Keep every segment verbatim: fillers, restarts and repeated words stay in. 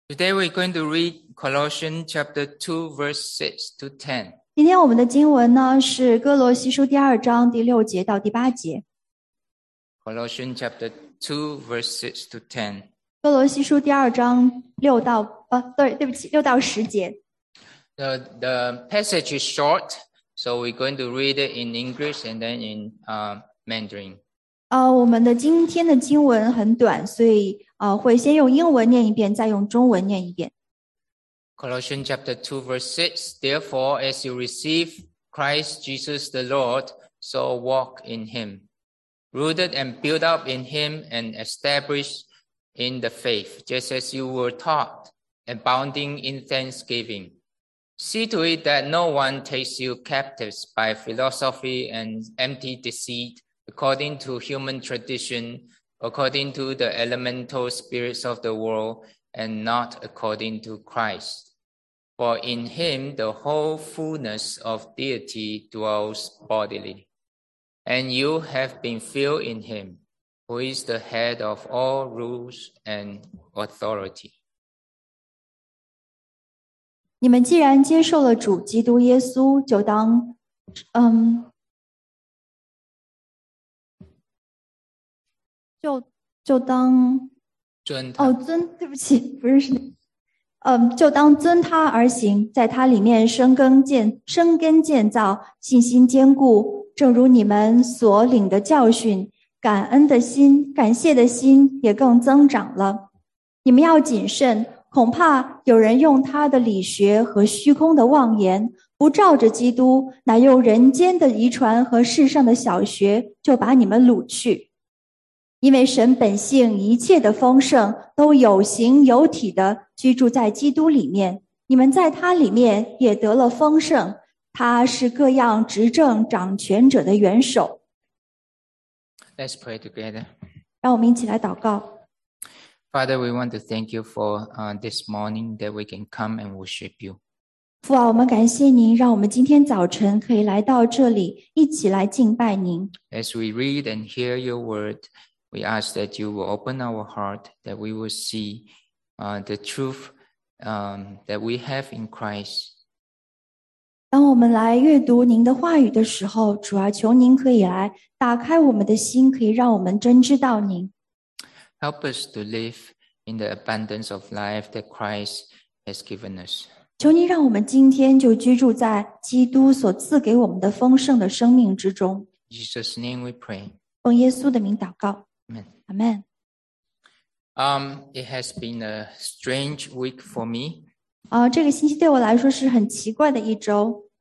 Today we're going to read Colossians chapter two, verse six to ten. 今天我们的经文呢是哥罗西书第二章第六节到第八节。 Colossians chapter two, verse six to ten. 哥罗西书第二章六到呃，对，对不起，六到十节。 The, the passage is short, so we're going to read it in English and then in uh, Mandarin. 呃，我们的今天的经文很短，所以呃会先用英文念一遍，再用中文念一遍。 Colossians chapter two, verse six. Therefore, as you receive Christ Jesus the Lord, so walk in him, rooted and built up in him and established in the faith, just as you were taught, abounding in thanksgiving. See to it that no one takes you captives by philosophy and empty deceit, according to human tradition, according to the elemental spirits of the world, and not according to Christ. For in him the whole fullness of deity dwells bodily. And you have been filled in him, who is the head of all rules and authority. 你们既然接受了主基督耶稣，就当嗯，就就当尊他。 哦尊，对不起，不是是，嗯，就当遵他而行，在他里面生根建生根建造，信心坚固，正如你们所领的教训，感恩的心、感谢的心也更增长了。你们要谨慎，恐怕有人用他的理学和虚空的妄言，不照着基督，乃用人间的遗传和世上的小学，就把你们掳去。因为神本性一切的丰盛都有形有体的居住在基督里面，你们在他里面也得了丰盛，他是各样执政掌权者的元首。 Let's pray together. 让我们一起来祷告。 Father, we want to thank you for uh, this morning that we can come and worship you. 父啊，我们感谢您，让我们今天早晨可以来到这里，一起来敬拜您。 As we read and hear your word, we ask that you will open our heart, that we will see uh, the truth um, that we have in Christ. 当我们来阅读您的话语的时候，主啊，求您可以来打开我们的心，可以让我们真知道您。 Help us to live in the abundance of life that Christ has given us. 求您让我们今天就居住在基督所赐给我们的丰盛的生命之中。 In Jesus' name we pray. 奉耶稣的名祷告。 Amen. 阿们。 Um, it has been a strange week for me. 啊、这个星期对我来说是很奇怪的一周。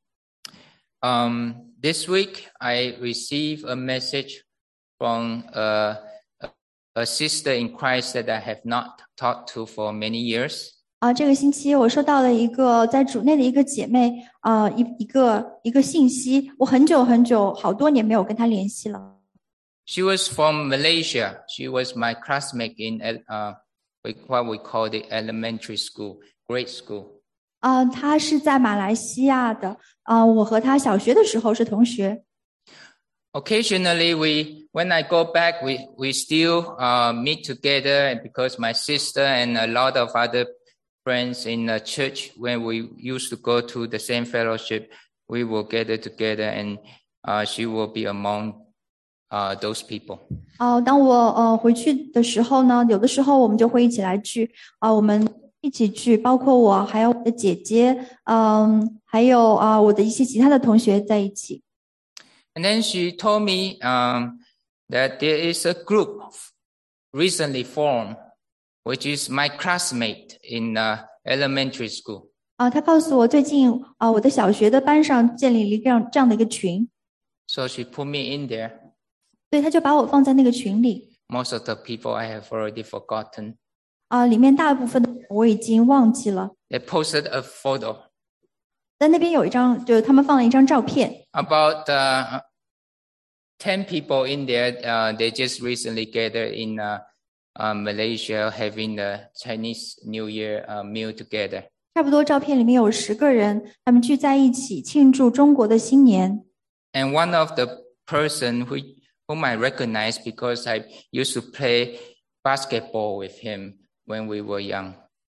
Um, this week, I received a message from a, a, a sister in Christ that I have not talked to for many years. 啊、这个星期我收到了一个在主内的一个姐妹，啊、一一个一个信息，我很久很久好多年没有跟她联系了。 She was from Malaysia. She was my classmate in uh, what we call the elementary school, grade school. 啊、她是在马来西亚的，啊、我和她小学的时候是同学。 Occasionally, we when I go back, we we still uh, meet together, and because my sister and a lot of other friends in the church, when we used to go to the same fellowship, we will gather together, and uh, she will be among uh, those people. 哦、当我呃回去的时候呢，有的时候我们就会一起来聚，啊、我们一起聚，包括我还有我的姐姐，嗯，还有啊、我的一些其他的同学在一起。 And then she told me um, that there is a group recently formed, which is my classmate in uh, elementary school. 啊，她告诉我最近啊，我的小学的班上建立了一个这样这样的一个群， So she put me in there. 所以她就把我放在那个群里。 Most of the people I have already forgotten. 啊，里面大部分的我已经忘记了。 They posted a photo 在那边有一张，就是他们放了一张照片， about uh, ten people in there. Uh, they just recently gathered in uh, uh, Malaysia having the Chinese New Year uh, meal together. 差不多照片里面有十个人，他们聚在一起庆祝中国的新年。 And one of the person who, whom I recognize because I used to play basketball with him when we were young.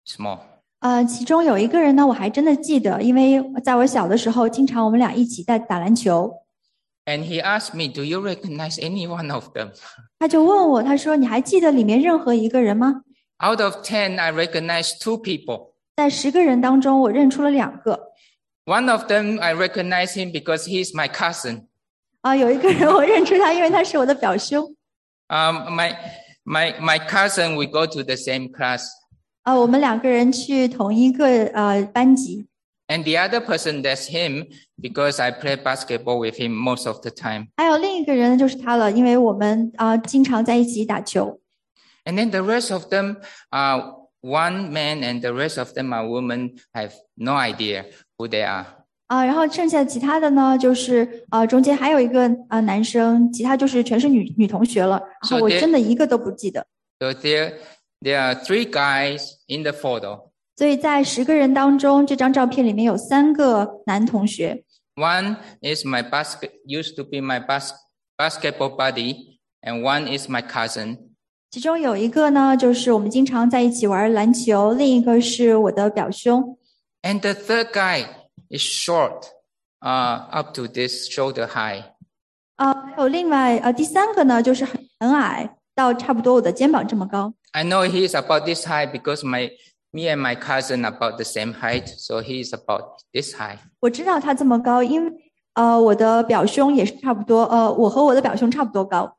small. 呃，其中有一个人呢，我还真的记得，因为在我小的时候，经常我们俩一起在打篮球。 And he asked me, do you recognize any one of them? 他就问我，他说：“你还记得里面任何一个人吗 Out of ten, I recognize two people.？” 在十个人当中，我认出了两个。 One of them, I recognize him because he's my cousin. 啊、有一个人我认出他，因为他是我的表兄。 Um, my, my, my cousin, we go to the same class. 啊、我们两个人去同一个呃班级。 And the other person, that's him, because I play basketball with him most of the time. 还有另一个人呢，就是他了，因为我们啊、经常在一起打球。 And then the rest of them are one man and the rest of them are women. I have no idea who they are. 啊、然后剩下其他的呢，就是呃中间还有一个呃男生，其他就是全是女女同学了。然后 So 我 they- 真的一个都不记得。 So there, there are three guys in the photo. 所以在十个人当中，这张照片里面有三个男同学。 One is my basket, used to be my bas- basketball buddy, and one is my cousin. 其中有一个呢，就是我们经常在一起玩篮球，另一个是我的表兄。 And the third guy is short, uh, up to this shoulder high. 啊、还有另外呃第三个呢，就是很很矮，到差不多我的肩膀这么高。 I know he's about this high because my me and my cousin are about the same height, so he's about this high. 我知道他这么高，因为呃我的表兄也是差不多，呃我和我的表兄差不多高。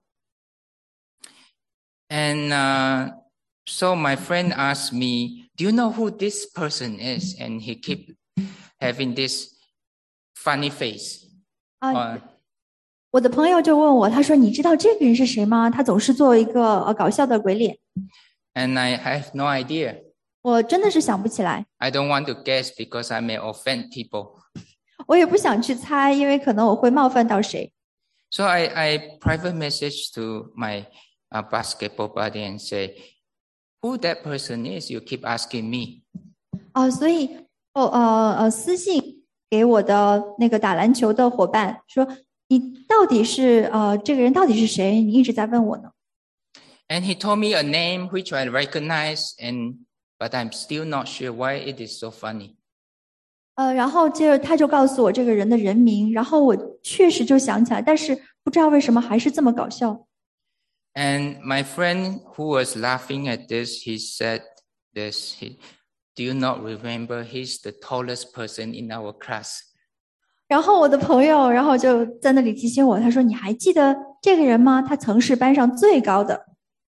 And uh, so my friend asked me, "Do you know who this person is?" And he keep having this funny face. 啊、 Uh, 我的朋友就问我，他说：“你知道这个人是谁吗？”他总是做一个呃搞笑的鬼脸。 and I have no idea. 我真的是想不起来， I don't want to guess because I may offend people. 我也不想去猜，因为可能我会冒犯到谁。 So I, I private message to my uh, basketball buddy and say, "Who that person is? You keep asking me." 啊、所以哦呃呃私信给我的那个打篮球的伙伴说：“你到底是呃这个人到底是谁？你一直在问我呢。” And he told me a name which I recognize, and but I'm still not sure why it is so funny. 呃，然后接着他就告诉我这个人的人名，然后我确实就想起来，但是不知道为什么还是这么搞笑。 And my friend who was laughing at this, he said this, he, "Do you not remember he's the tallest person in our class?" 然后我的朋友，然后就在那里提醒我，他说：“你还记得这个人吗？他曾是班上最高的。”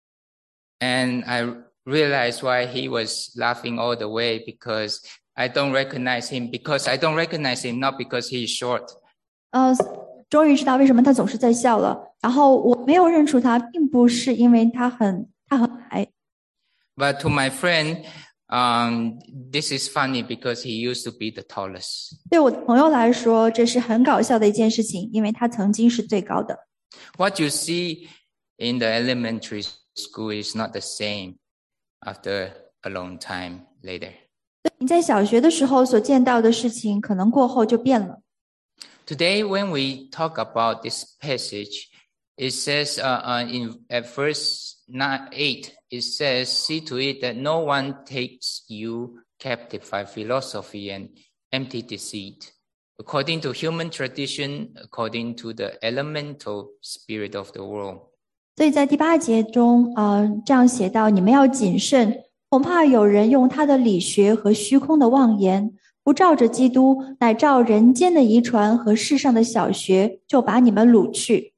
And I realized why he was laughing all the way because I don't recognize him, because I don't recognize him, not because he is short. 呃，终于知道为什么他总是在笑了。然后我没有认出他，并不是因为他很他很矮。 But to my friend, um, this is funny because he used to be the tallest. 对我的朋友来说，这是很搞笑的一件事情，因为他曾经是最高的。 What you see in the elementary school is not the same after a long time later. 你在小学的时候所见到的事情，可能过后就变了。 Today, when we talk about this passage, it says uh, uh, in at verse nine, eight, it says, "See to it that no one takes you captive by philosophy and empty deceit, according to human tradition, according to the elemental spirit of the world." 所以在第八节中，呃，这样写到：你们要谨慎，恐怕有人用他的理学和虚空的妄言，不照着基督，乃照人间的遗传和世上的小学，就把你们掳去。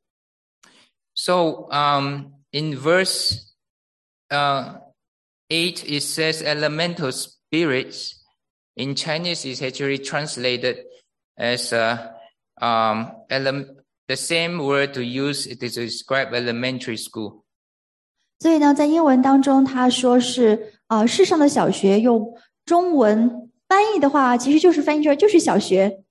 So um, in verse uh, eight, it says elemental spirits. In Chinese, it's actually translated as uh, um, ele- the same word to use to describe elementary school. 所以呢，在英文当中，他说是啊、呃，世上的小学，用中文翻译的话，其实就是翻译出来就是小学。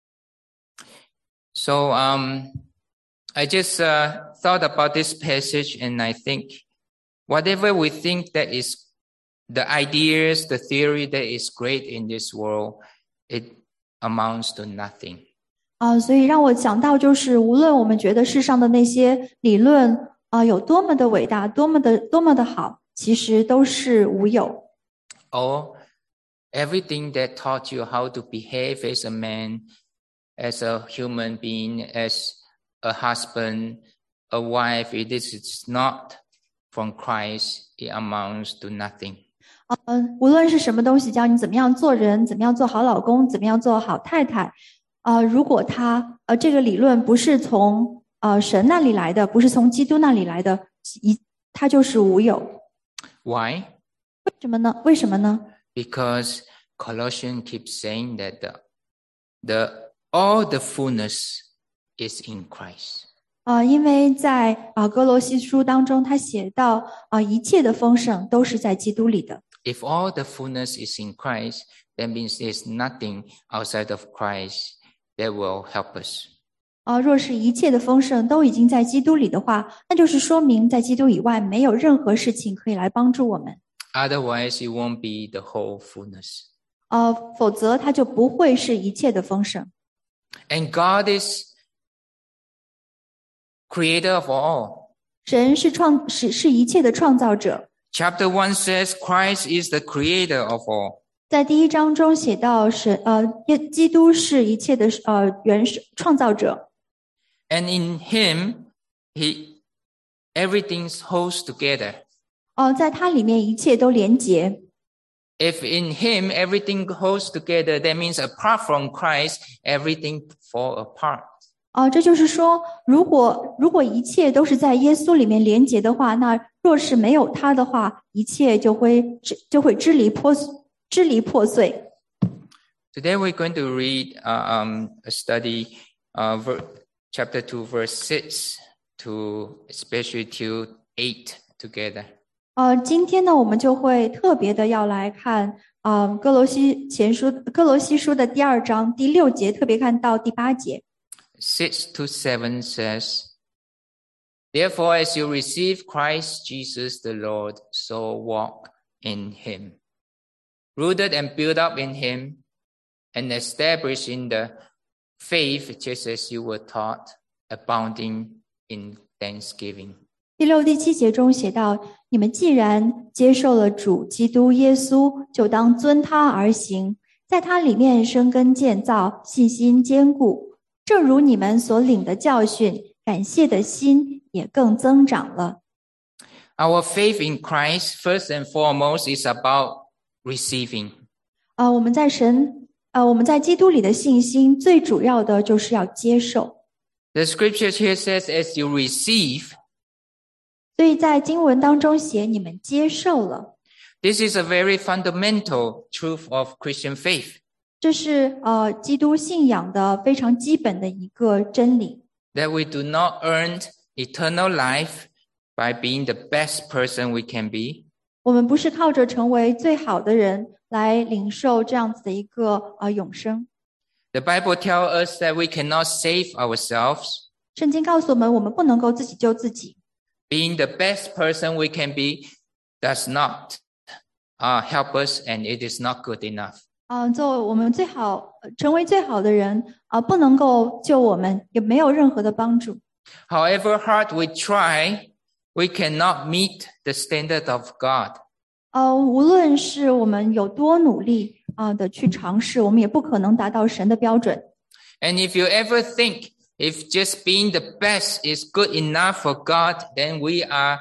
So um, I just uh, thought about this passage, and I think whatever we think that is the ideas, the theory that is great in this world, it amounts to nothing. 啊、所以让我想到，就是无论我们觉得世上的那些理论啊、有多么的伟大，多么的多么的好，其实都是无有。 All everything that taught you how to behave as a man, as a human being, as a husband, a wife, it is not from Christ, it amounts to nothing. 呃，无论是什么东西教你怎么样做人，怎么样做好老公，怎么样做好太太，呃，如果他呃这个理论不是从呃神那里来的，不是从基督那里来的，一它就是无有。 Why? 为什么呢？为什么呢？ Because Colossians keeps saying that the, the all the fullness is in Christ. 啊、呃，因为在啊、呃、哥罗西书当中，他写到啊、呃、一切的丰盛都是在基督里的。 If all the fullness is in Christ, that means there's nothing outside of Christ that will help us. 啊、呃，若是一切的丰盛都已经在基督里的话，那就是说明在基督以外没有任何事情可以来帮助我们。 Otherwise, it won't be the whole fullness. 呃，否则它就不会是一切的丰盛。 And God is creator of all. 神是创是是一切的创造者。 Chapter one says Christ is the creator of all. 在第一章中写到神呃，基督是一切的呃原始创造者。 And in him, he everything holds together. 哦、呃，在他里面一切都连结。 If in him everything holds together, that means apart from Christ, everything fall apart. 哦、呃，这就是说，如果如果一切都是在耶稣里面连结的话，那若是没有他的话，一切就会就会支离破支离破碎。 Today we're going to read uh, um, a study, uh, ver- chapter two, verse six to especially till eight together. 呃，今天呢，我们就会特别的要来看，呃，哥罗西前书哥罗西书的第二章第六节，特别看到第八节。 Six to seven says, Therefore, as you receive Christ Jesus the Lord, so walk in him, rooted and built up in him, and established in the faith just as you were taught, abounding in thanksgiving. 第六、第七节中写到：你们既然接受了主基督耶稣，就当遵他而行，在他里面生根建造，信心坚固。正如你们所领的教训，感谢的心也更增长了。 Our faith in Christ, first and foremost, is about receiving. 呃，我们在神，呃，我们在基督里的信心，最主要的就是要接受。 The scripture here says, as you receive, 所以在经文当中写，你们接受了。 this is a very fundamental truth of Christian faith. 这是呃基督信仰的非常基本的一个真理。 That we do not earn eternal life by being the best person we can be. 我们不是靠着成为最好的人来领受这样子的一个呃永生。 The Bible tells us that we cannot save ourselves. 圣经告诉我们，我们不能够自己救自己。 Being the best person we can be does not uh, help us, and it is not good enough. 啊、呃，做我们最好成为最好的人啊、呃，不能够救我们，也没有任何的帮助。 However hard we try, we cannot meet the standard of God. 呃，无论是我们有多努力啊、呃、的去尝试，我们也不可能达到神的标准。 And if you ever think if just being the best is good enough for God, then we are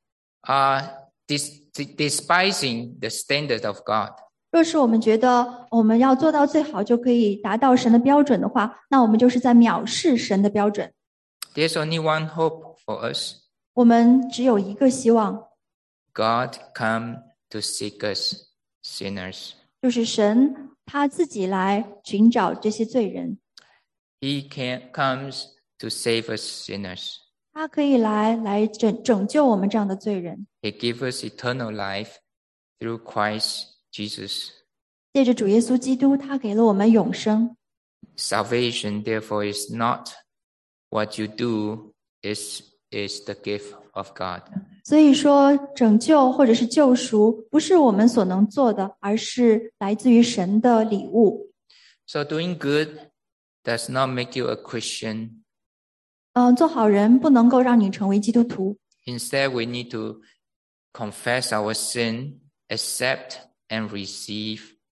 uh, dis- despising the standard of God. 若是我们觉得我们要做到最好就可以达到神的标准的话，那我们就是在藐视神的标准。 There's only one hope for us. 我们只有一个希望， God come to seek us sinners. 就是神他自己来寻找这些罪人， He can, comes to save us sinners. 他可以来来拯拯救我们这样的罪人。 He gives us eternal life through Christ Jesus. 借着主耶稣基督，他给了我们永生。 Salvation, therefore, is not what you do, is, is the gift of God. 所以说，拯救或者是救赎，不是我们所能做的，而是来自于神的礼物。 So doing good does not make you a Christian. 嗯、呃，做好人不能够让你成为基督徒。 Instead, we need to confess our sin, accept and receive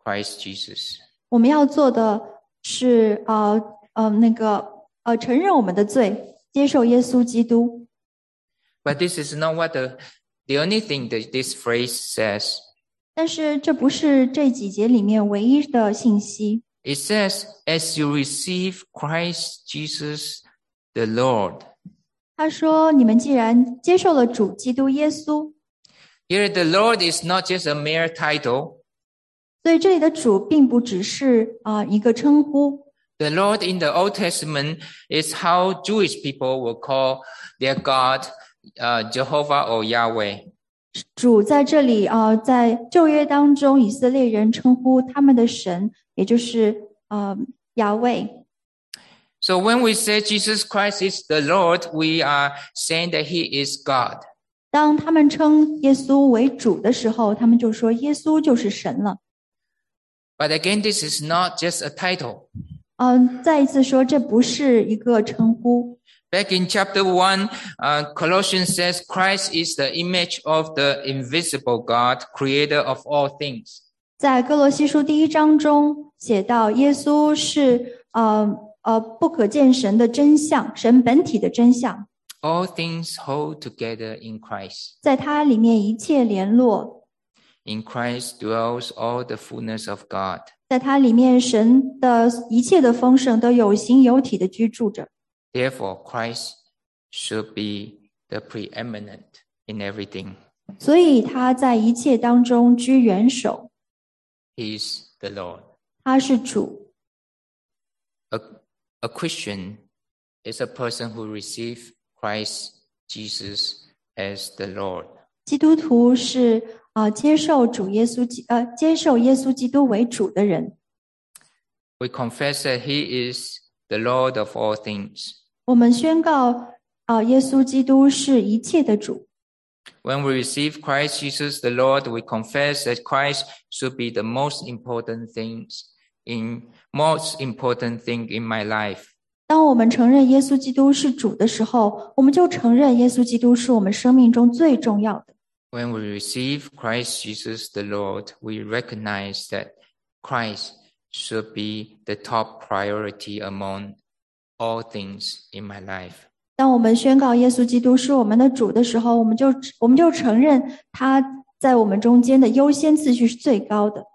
Christ Jesus. 我们要做的是呃呃那个呃承认我们的罪，接受耶稣基督。 But this is not what the, the only thing that this phrase says. 但是这不是这几节里面唯一的信息。 It says, as you receive Christ Jesus the Lord. 他说你们既然接受了主基督耶稣， Here the Lord is not just a mere title. 所以这里的主并不只是啊、呃、一个称呼。 The Lord in the Old Testament is how Jewish people will call their God uh, Jehovah or Yahweh. 主在这里啊、呃，在旧约当中，以色列人称呼他们的神，也就是呃亚卫。 So when we say Jesus Christ is the Lord, we are saying that he is God. 当他们称耶稣为主的时候，他们就说耶稣就是神了。 But again, this is not just a title. 嗯，再一次说，这不是一个称呼。 Back in chapter one, uh, Colossians says Christ is the image of the invisible God, creator of all things. 在哥罗西书第一章中写到，耶稣是呃呃不可见神的真相，神本体的真相， All things hold together in Christ. 在他里面一切联络， In Christ dwells all the fullness of God. 在他里面神的一切的丰盛都有形有体的居住着。 Therefore, Christ should be the preeminent in everything. 所以他在一切当中居元首， He is the Lord. 他是主。 A, a Christian is a person who receives Christ Jesus as the Lord. 基督徒是呃接受主耶稣基呃接受耶稣基督为主的人。 We confess that he is the Lord of all things. 我们宣告呃耶稣基督是一切的主。 When we receive Christ Jesus the Lord, we confess that Christ should be the most important things in most important thing in my life. 当我们承认耶稣基督是主的时候，我们就承认耶稣基督是我们生命中最重要的。 When we receive Christ Jesus the Lord, we recognize that Christ should be the top priority among all things in my life. 当我们宣告耶稣基督是我们的主的时候，我们就我们就承认他在我们中间的优先次序是最高的。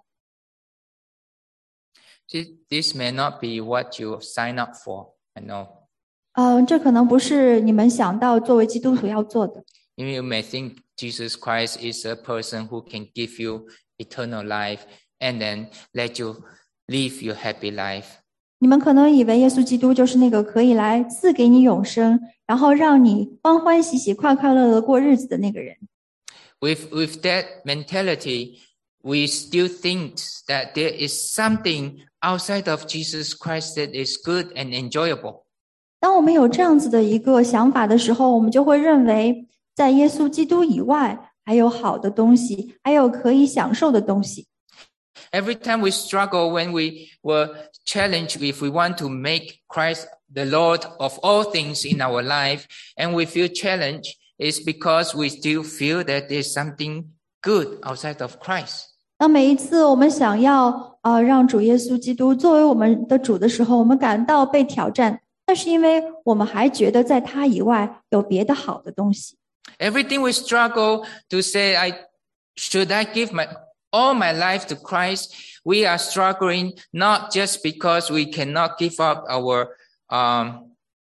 See, this may not be what you sign up for, I know. 嗯，这可能不是你们想到作为基督徒要做的。 You may think Jesus Christ is a person who can give you eternal life and then let you live your happy life. 你们可能以为耶稣基督就是那个可以来赐给你永生，然后让你欢欢喜喜、快快乐乐过日子的那个人。 With, with that mentality, we still think that there is something outside of Jesus Christ that is good and enjoyable. 当我们有这样子的一个想法的时候，我们就会认为在耶稣基督以外还有好的东西，还有可以享受的东西。 Every time we struggle when we were challenged if we want to make Christ the Lord of all things in our life and we feel challenged, it's because we still feel that there's something good outside of Christ. 当每一次我们想要呃让主耶稣基督作为我们的主的时候，我们感到被挑战，那是因为我们还觉得在他以外有别的好的东西。 Everything we struggle to say, I should I give my all my life to Christ? We are struggling not just because we cannot give up our um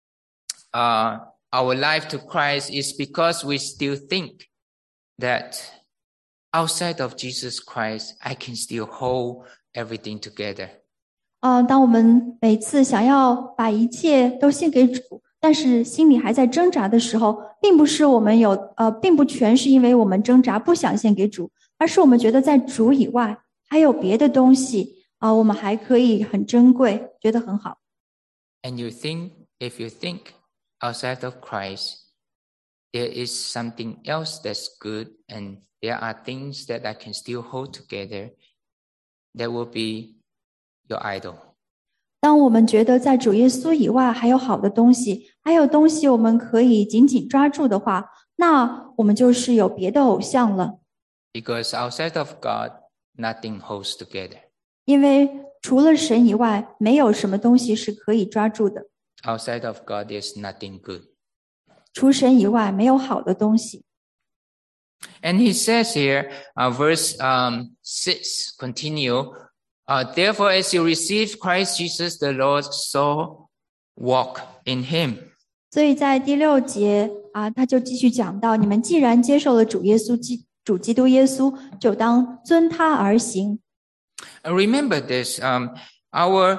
uh our life to Christ, it's because we still think that outside of Jesus Christ, I can still hold everything together. 呃，当我们每次想要把一切都献给主，但是心里还在挣扎的时候，并不是我们有呃，并不全是因为我们挣扎不想献给主，而是我们觉得在主以外还有别的东西啊、呃，我们还可以很珍贵，觉得很好。 And you think, if you think outside of Christ, there is something else that's good and there are things that I can still hold together, that will be your idol. 当我们觉得在主耶稣以外还有好的东西，还有东西我们可以紧紧抓住的话，那我们就是有别的偶像了。 Because outside of God, nothing holds together. 因为除了神以外，没有什么东西是可以抓住的。 Outside of God, there's nothing good. 除神以外，没有好的东西。 And he says here, uh, verse um, six, continue, uh, therefore as you receive Christ Jesus the Lord, so walk in him. 所以在第六节啊，他就继续讲到，你们既然接受了主耶稣基主基督耶稣，就当遵他而行。 Uh, remember this, um, our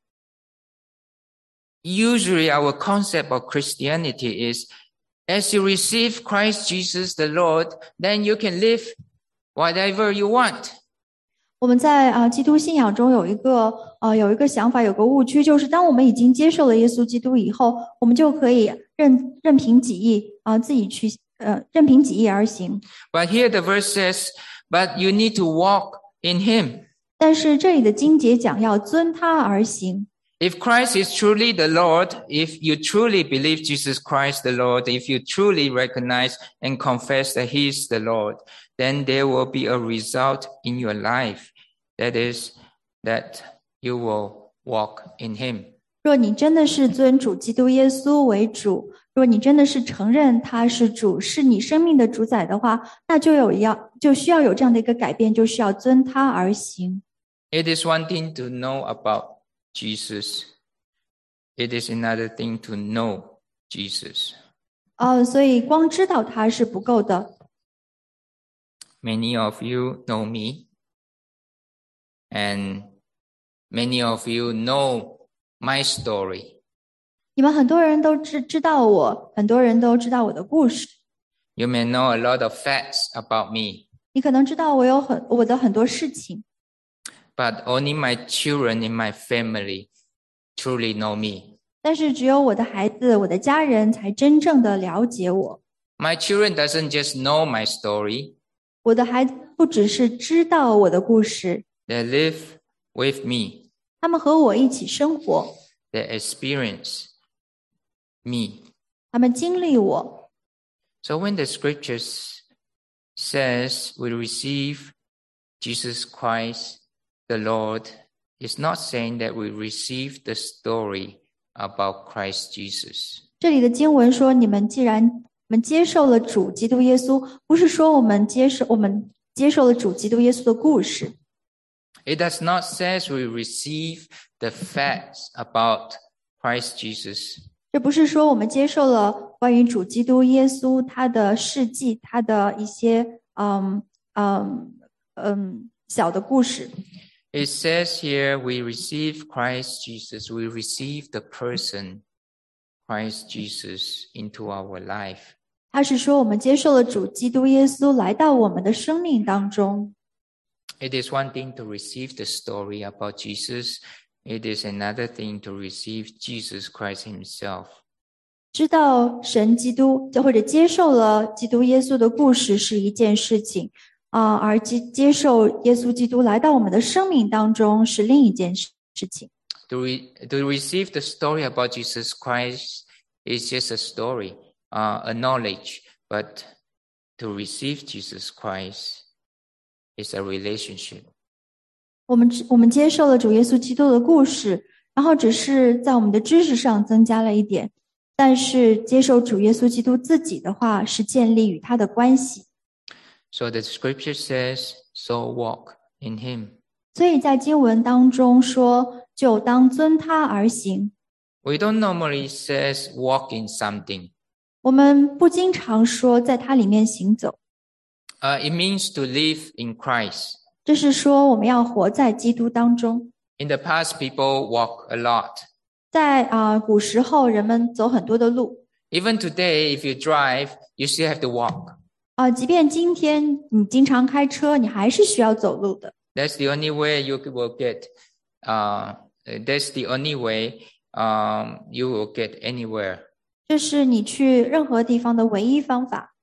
usually our concept of Christianity is, as you receive Christ Jesus the Lord, then you can live whatever you want. 我们在啊基督信仰中有一个呃有一个想法，有个误区，就是当我们已经接受了耶稣基督以后，我们就可以任任凭己意啊、呃、自己去呃任凭己意而行。 But here the verse says, but you need to walk in him. 但是这里的经节讲要遵他而行。 If Christ is truly the Lord, if you truly believe Jesus Christ the Lord, if you truly recognize and confess that he is the Lord, then there will be a result in your life. That is, that you will walk in him. 若你真的是尊主基督耶稣为主，若你真的是承认他是主，是你生命的主宰的话，那就有要就需要有这样的一个改变，就是要遵他而行。 It is one thing to know about Jesus. It is another thing to know Jesus. 呃，所以光知道他是不够的。 Many of you know me, and many of you know my story. 你们很多人都知知道我，很多人都知道我的故事。 You may know a lot of facts about me, 你可能知道我有很我的很多事情， but only my children in my family truly know me. 但是只有我的孩子、我的家人才真正的了解我。 My children doesn't just know my story, 我的孩子不只是知道我的故事， they live with me, 他们和我一起生活， they experience me. 他们经历我。 So when the scriptures says we receive Jesus Christ the Lord, it's not saying that we receive the story about Christ Jesus. 这里的经文说，你们既然你们接受了主基督耶稣，不是说我们接受我们接受了主基督耶稣的故事。 It does not say we receive the facts about Christ Jesus. 这不是说我们接受了关于主基督耶稣他的事迹，他的一些嗯嗯嗯小的故事。 It says here we receive Christ Jesus. We receive the person Christ Jesus into our life. 他是说我们接受了主基督耶稣来到我们的生命当中。 It is one thing to receive the story about Jesus. It is another thing to receive Jesus Christ himself. 知道神基督或者接受了基督耶稣的故事是一件事情啊、呃，而接接受耶稣基督来到我们的生命当中是另一件事情。 To, re, to receive the story about Jesus Christ is just a story, uh, a knowledge. But to receive Jesus Christ is a relationship. 我们我们接受了主耶稣基督的故事，然后只是在我们的知识上增加了一点，但是接受主耶稣基督自己的话，是建立与他的关系。 So the scripture says, so walk in him. 所以在经文当中说，就当遵他而行。 We don't normally says walk in something. 我们不经常说在他里面行走， Uh, it means to live in Christ. 这是说我们要活在基督当中。 In the past, people walk a lot. 在啊、呃、古时候，人们走很多的路 Even today, if you drive, you still have to walk. 啊、呃，即便今天你经常开车，你还是需要走路的。 That's the only way you will get. Uh, that's the only way um, you will get anywhere. 这是你去任何地方的唯一方法。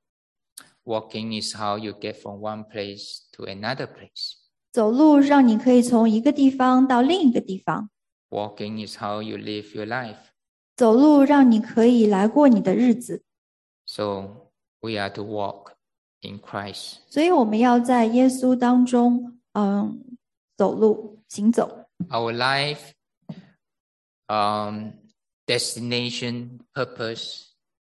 Walking is how you get from one place to another place. 走路让你可以从一个地方到另一个地方。 Walking is how you live your life. 走路让你可以来过你的日子。 So we are to walk in Christ. 所以我们要在耶稣当中，嗯，走路。 行走。 Our life, um, destination, purpose,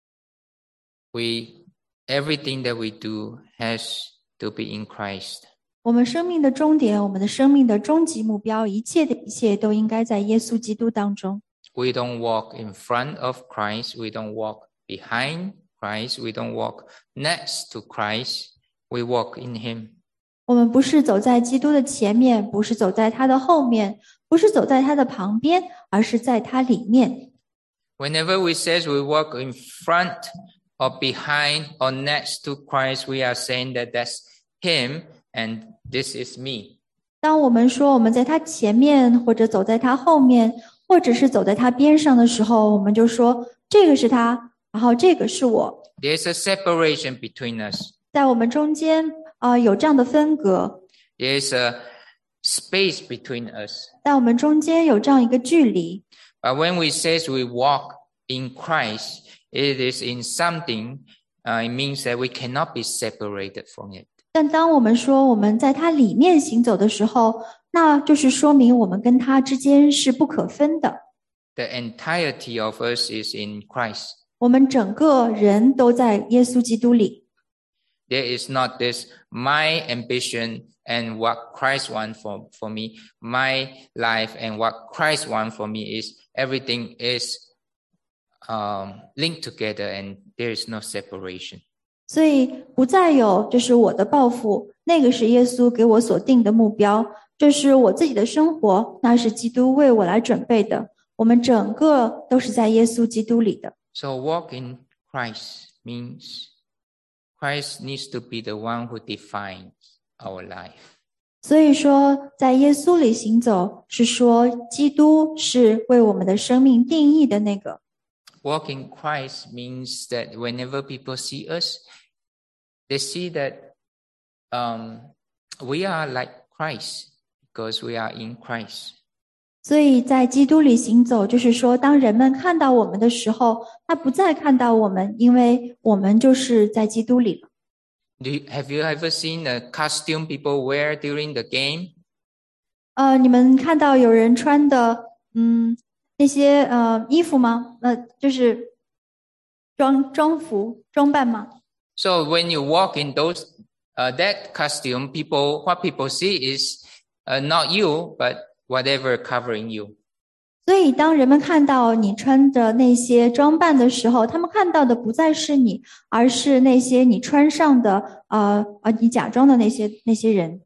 we, everything that we do has to be in Christ. 我们生命的终点，我们的生命的终极目标，一切的一切都应该在耶稣基督当中。 We don't walk in front of Christ. We don't walk behind Christ. We don't walk next to Christ. We walk in Him. 我们不是走在基督的前面，不是走在他的后面，不是走在他的旁边，而是在他里面。 Whenever we say we walk in front or behind or next to Christ, we are saying that that's Him and this is me. 当我们说我们在他前面，或者走在他后面，或者是走在他边上的时候，我们就说这个是他，然后这个是我。 There's a separation between us. 在我们中间啊、呃，有这样的分隔。 There's a space between us. 在我们中间有这样一个距离。 But when we say we walk in Christ, it is in something. Uh, it means that we cannot be separated from it. 但当我们说我们在他里面行走的时候，那就是说明我们跟他之间是不可分的。 The entirety of us is in Christ. 我们整个人都在耶稣基督里。 There is not this my ambition and what Christ wants for, for me. My life and what Christ wants for me is everything is um, linked together and there is no separation. 所以不再有这是我的抱负，那个是耶稣给我所定的目标，这是我自己的生活，那是基督为我来准备的。我们整个都是在耶稣基督里的。 So walk in Christ means Christ needs to be the one who defines our life. 所以说在耶稣里行走，是说基督是为我们的生命定义的那个。 Walk in Christ means that whenever people see us, they see that um, we are like Christ because we are in Christ. 所以在基督里行走，就是说当人们看到我们的时候，他不再看到我们，因为我们就是在基督里了。 Do you, have you ever seen the costume people wear during the game? 呃，你们看到有人穿的嗯那些呃衣服吗？呃，就是装装服装扮吗？ So when you walk in those uh, that costume, people what people see is uh, not you, but whatever covering you. 所以当人们看到你穿着那些装扮的时候，他们看到的不再是你，而是那些你穿上的呃呃你假装的那些那些人。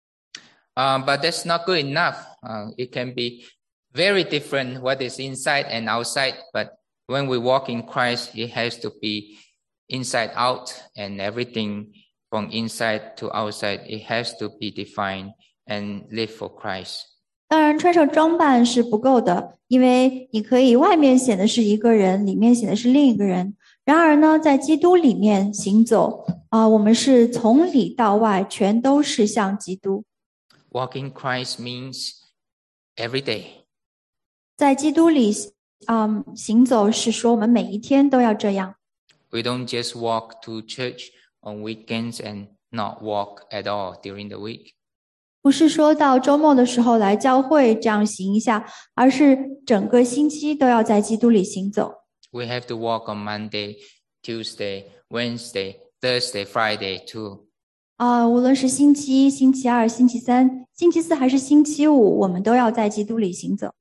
Uh, but that's not good enough. Uh, it can be very different what is inside and outside. But when we walk in Christ, it has to be inside out and everything from inside to outside. It has to be defined and live for Christ. 当然穿上装扮是不够的，因为你可以外面显得是一个人，里面显得是另一个人。然而呢，在基督里面行走啊、呃，我们是从里到外全都是向基督。 Walking Christ means every day. 在基督里嗯行走是说我们每一天都要这样。 We don't just walk to church on weekends and not walk at all during the week. 不是说到周末的时候来教会这样行一下，而是整个星期都要在基督里行走。 We have to walk on Monday, Tuesday, Wednesday, Thursday, Friday too. 啊、呃，无论是星期一、星期二、星期三、星期四还是星期五，我们都要在基督里行走。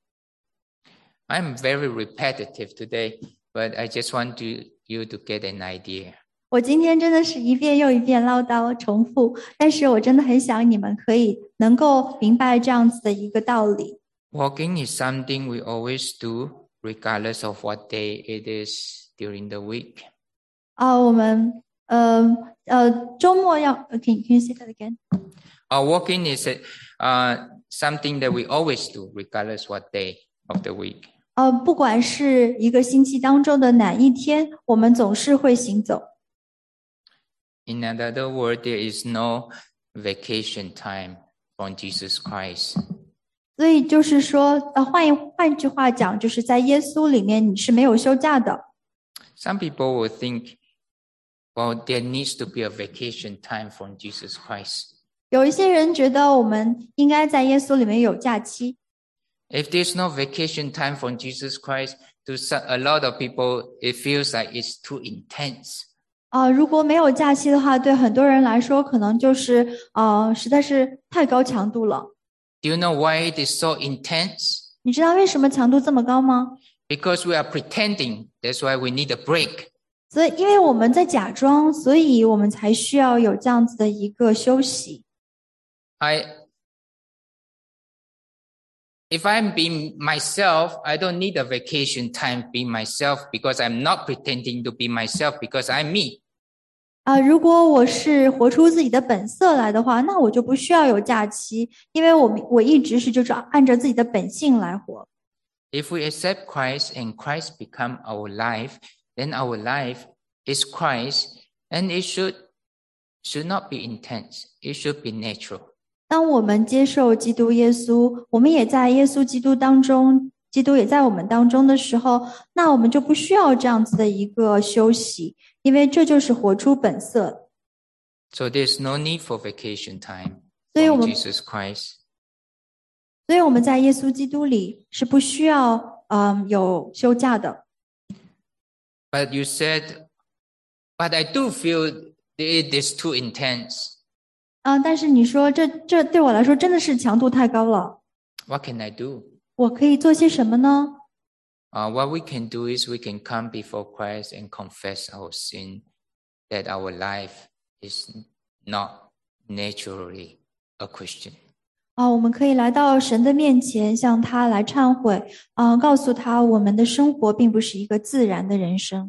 I'm very repetitive today, but I just want to, you to get an idea. 我今天真的是一遍又一遍唠叨重复，但是我真的很想你们可以能够明白这样子的一个道理。 Walking is something we always do, regardless of what day it is during the week. 啊，我们呃呃周末要 ，Can can you say that again? Uh, walking is a, uh, something that we always do, regardless what day of the week. 呃，不管是一个星期当中的哪一天，我们总是会行走。 In another word, there is no vacation time from Jesus Christ. 所以就是说，呃，换一换句话讲，就是在耶稣里面你是没有休假的。 Some people will think, well, there needs to be a vacation time from Jesus Christ. 有一些人觉得我们应该在耶稣里面有假期。 If there's no vacation time from Jesus Christ, to a lot of people, it feels like it's too intense. 啊、呃，如果没有假期的话，对很多人来说，可能就是呃，实在是太高强度了。 Do you know why it is so intense? 你知道为什么强度这么高吗？ Because we are pretending. That's why we need a break. 所以，因为我们在假装，所以我们才需要有这样子的一个休息。 I, if I'm being myself, I don't need a vacation time being myself because I'm not pretending to be myself because I'm me. 啊、呃，如果我是活出自己的本色来的话，那我就不需要有假期，因为我我一直是就是按照自己的本性来活。 If we accept Christ and Christ become our life, then our life is Christ, and it should should not be intense. It should be natural. 当我们接受基督耶稣，我们也在耶稣基督当中，基督也在我们当中的时候，那我们就不需要这样子的一个休息，因为这就是活出本色。 So there's no need for vacation time 所以我 from 们 Jesus Christ. 所以我们在耶稣基督里是不需要嗯有休假的。 But you said, but I do feel it is too intense. 嗯，但是你说这这对我来说真的是强度太高了。 What can I do? 我可以做些什么呢？ Uh, what we can do is we can come before Christ and confess our sin, that our life is not naturally a Christian. 啊，我们可以来到神的面前，向他来忏悔，啊，告诉他我们的生活并不是一个自然的人生。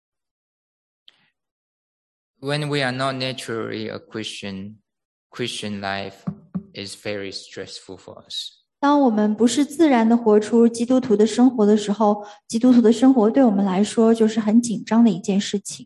When we are not naturally a Christian, Christian life is very stressful for us. 当我们不是自然的活出基督徒的生活的时候，基督徒的生活对我们来说就是很紧张的一件事情。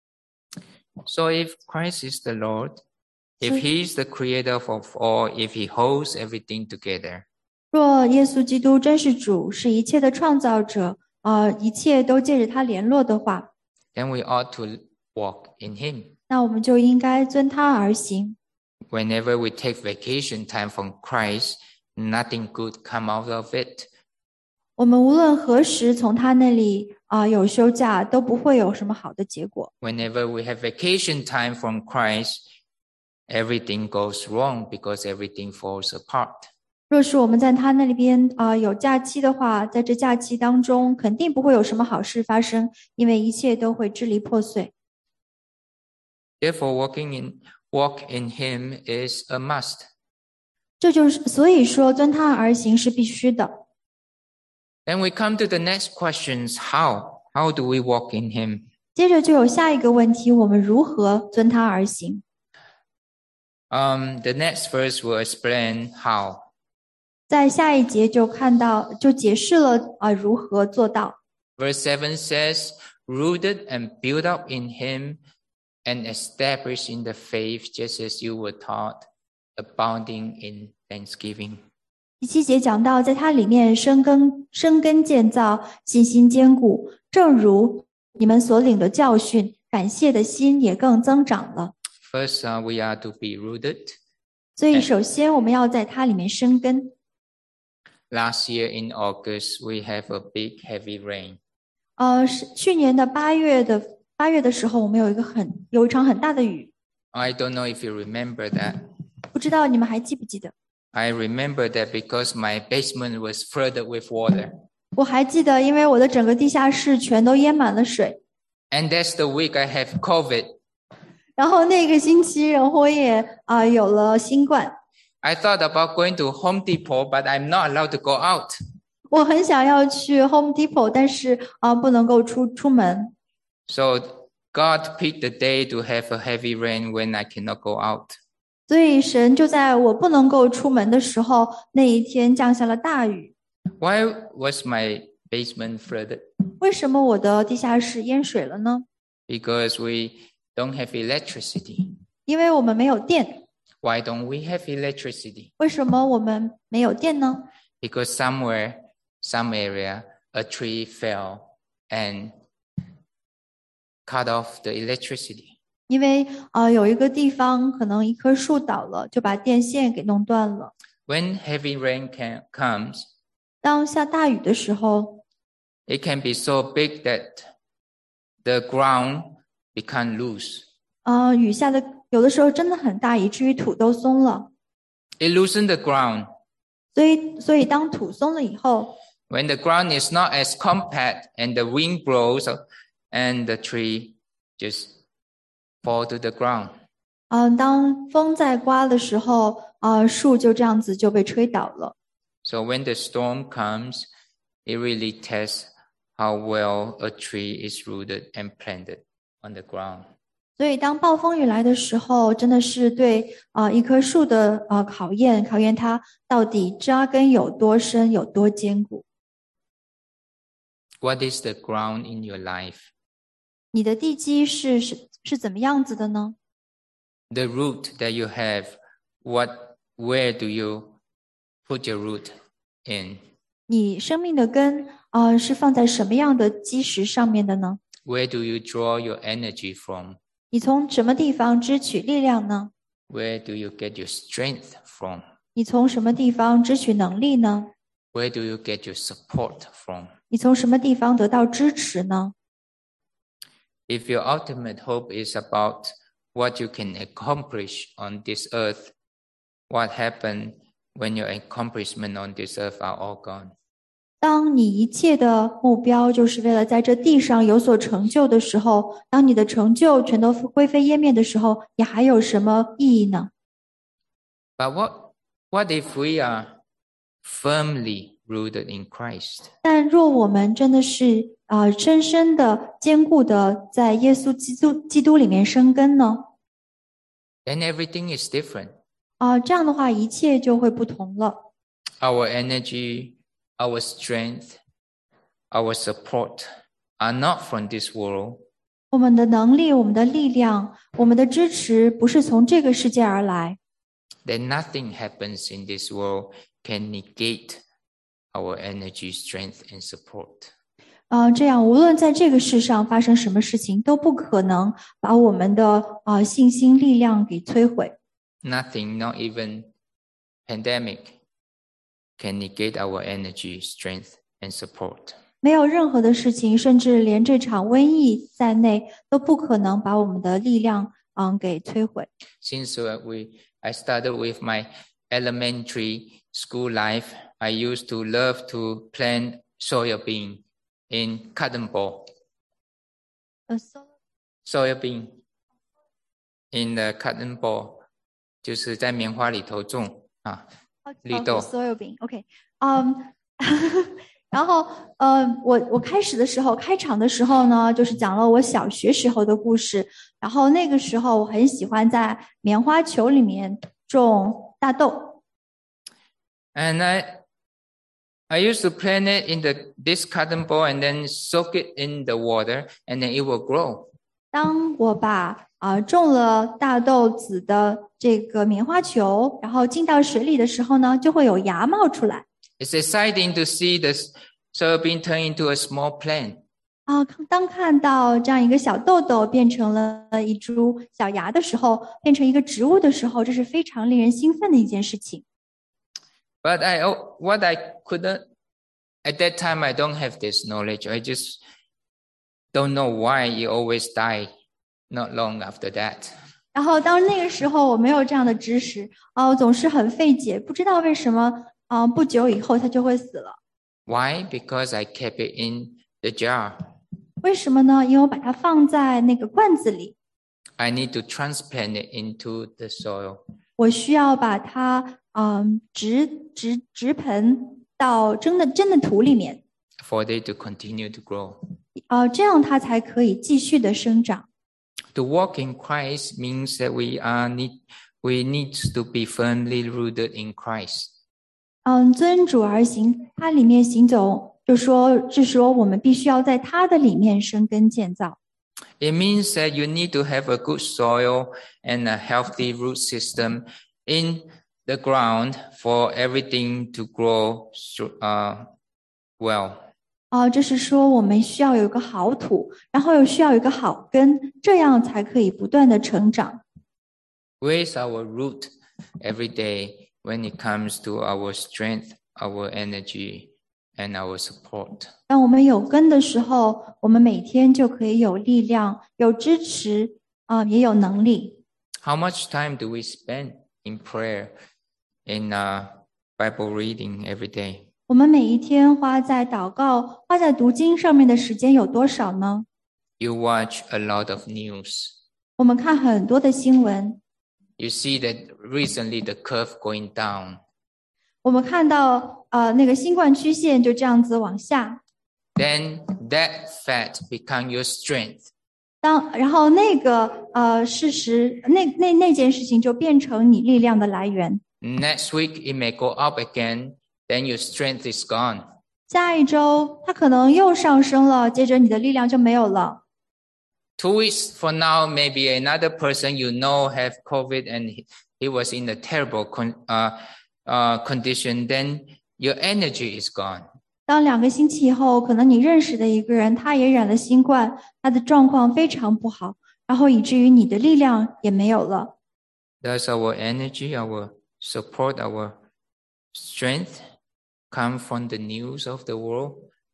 So if Christ is the Lord, if he is the creator of all, if he holds everything together, 若耶稣基督真是主，是一切的创造者，呃，一切都借着他联络的话， then we ought to walk in him. 那我们就应该遵他而行。 Whenever we take vacation time from Christ, nothing good come out of it. 我们无论何时从他那里啊、呃、有休假，都不会有什么好的结果。 Whenever we have vacation time from Christ, everything goes wrong because everything falls apart. 若是我们在他那里边啊、呃、有假期的话，在这假期当中，肯定不会有什么好事发生，因为一切都会支离破碎。 Therefore, walking in walk in him is a must. 这就是所以说遵他而行是必须的。 Then we come to the next questions. How? How do we walk in him? 接着就有下一个问题，我们如何遵他而行？ Um, the next verse will explain how. 在下一节就看到，就解释了啊、呃、如何做到。 Verse seven says, rooted and built up in him and established in the faith just as you were taught, abounding in thanksgiving. 第七节讲到，在它里面生根生根建造，信心坚固，正如你们所领的教训，感谢的心也更增长了。 First, uh, we are to be rooted. 所以，首先我们要在它里面生根。 Last year in August, we have a big heavy rain. 呃，是去年的八月的八月的时候，我们有一个很有一场很大的雨， I don't know if you remember that. 不知道你们还记不记得？ I remember that because my basement was flooded with water. 我还记得，因为我的整个地下室全都淹满了水。 And that's the week I have COVID. 然后那个星期，然后我也啊、呃、有了新冠。 I thought about going to Home Depot, but I'm not allowed to go out. 我很想要去 Home Depot， 但是啊、呃、不能够出出门。 So God picked the day to have a heavy rain when I cannot go out. 所以神就在我不能够出门的时候，那一天降下了大雨。 Why was my basement flooded? 为什么我的地下室淹水了呢？ Because we don't have electricity. 因为我们没有电。 Why don't we have electricity? 为什么我们没有电呢？ Because somewhere, some area, a tree fell and cut off the electricity. 因为呃有一个地方可能一棵树倒了，就把电线给弄断了。 When heavy rain can, comes, 当下大雨的时候， it can be so big that the ground become loose. 呃雨下的有的时候真的很大，以至于土都松了。 It loosens the ground. 所以所以当土松了以后， When the ground is not as compact and the wind blows and the tree just fall to the ground. 嗯、当风在刮的时候，呃树就这样子就被吹倒了。 So when the storm comes, it really tests how well a tree is rooted and planted on the ground. 所以当暴风雨来的时候，真的是对呃一棵树的呃考验，考验它到底扎根有多深，有多坚固。 What is the ground in your life? 你的地基是是是怎么样子的呢？ The root that you have, what, where do you put your root in? 你生命的根呃是放在什么样的基石上面的呢？ Where do you draw your energy from? 你从什么地方支取力量呢？ Where do you get your strength from? 你从什么地方支取能力呢？ Where do you get your support from? 你从什么地方得到支持呢？ If your ultimate hope is about what you can accomplish on this earth, what happens when your accomplishments on this earth are all gone? 当你一切的目标就是为了在这地上有所成就的时候，当你的成就全都灰飞烟灭的时候，你还有什么意义呢？ But what, what if we are firmly rooted in Christ? 但若我们真的是呃深深的坚固的在耶稣基督基督里面生根呢？ Then everything is different. 啊、这样的话一切就会不同了。 Our energy, our strength, our support are not from this world. 我们的能力、我们的力量、我们的支持不是从这个世界而来。 Then nothing happens in this world can negate our energy, strength, and support. 呃，这样无论在这个世上发生什么事情，都不可能把我们的呃信心、力量给摧毁。 Nothing, not even pandemic, can negate our energy, strength, and support. 没有任何的事情，甚至连这场瘟疫在内，都不可能把我们的力量嗯给摧毁。 Since uh, we, I started with my elementary school life, I used to love to plant soybean in cotton ball. 呃，so Soybean in the cotton ball, 就是在棉花里头种啊，绿豆。 所有饼 ，OK， 嗯、然后呃，我我开始的时候，开场的时候呢，就是讲了我小学时候的故事。然后那个时候我很喜欢在棉花球里面种大豆。 And I, I used to plant it in the this cotton ball and then soak it in the water, and then it will grow. 当我把啊、呃种了大豆子的这个棉花球，然后浸到水里的时候呢，就会有芽冒出来。 It's exciting to see the soybean turn into a small plant. 啊，当看到这样一个小豆豆变成了一株小芽的时候，变成一个植物的时候，这是非常令人兴奋的一件事情。 But I, what I couldn't, at that time, I don't have this knowledge. I just don't know why it always died not long after that. 然后当那个时候我没有这样的知识，啊，我总是很费解，不知道为什么，啊，不久以后它就会死了。 Why? Because I kept it in the jar. 为什么呢？因为我把它放在那个罐子里， I need to transplant it into the soil. 我需要把它嗯植植植盆到真的真的土里面， for it to continue to grow. 呃，这样它才可以继续的生长。 To walk in Christ means that we are need we need to be firmly rooted in Christ. 嗯，遵主而行，它里面行走，就说是说我们必须要在它的里面生根建造。 It means that you need to have a good soil and a healthy root system in the ground for everything to grow uh, well. 啊，这是说我们需要有一个好土，然后又需要有一个好根，这样才可以不断的成长。 Where is our root every day when it comes to our strength, our energy, and our support? 当我们有根的时候，我们每天就可以有力量、有支持啊、也有能力。 How much time do we spend in prayer, in uh, Bible reading every day? 我们每一天花在祷告、花在读经上面的时间有多少呢？ You watch a lot of news. 我们看很多的新闻， You see that recently the curve going down. 我们看到呃那个新冠曲线就这样子往下， Then that fact become your strength. 当然后那个呃事实那那那件事情就变成你力量的来源。 Next week it may go up again, then your strength is gone. 下一周它可能又上升了，接着你的力量就没有了。 Two weeks from now, maybe another person you know have COVID and he, he was in a terrible con, uh, uh, condition, then your energy is gone. 当两个星期以后，可能你认识的一个人他也染了新冠，他的状况非常不好，然后以至于你的力量也没有了。 Does our energy, our support, our strength come from the news of the world?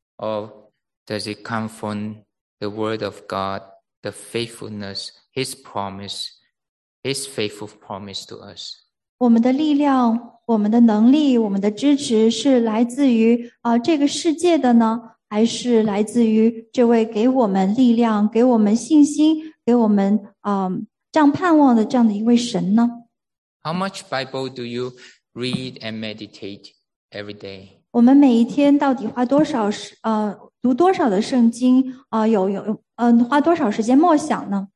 Or does it come from the word of God, the faithfulness, His promise, His faithful promise to us? 我们的力量、我们的能力、我们的支持是来自于啊、呃、这个世界的呢，还是来自于这位给我们力量、给我们信心、给我们啊、呃、这样盼望的这样的一位神呢？ How much Bible do you read and meditate every day? 我们每一天到底花多少时呃读多少的圣经啊、呃？有有嗯、呃、花多少时间默想呢？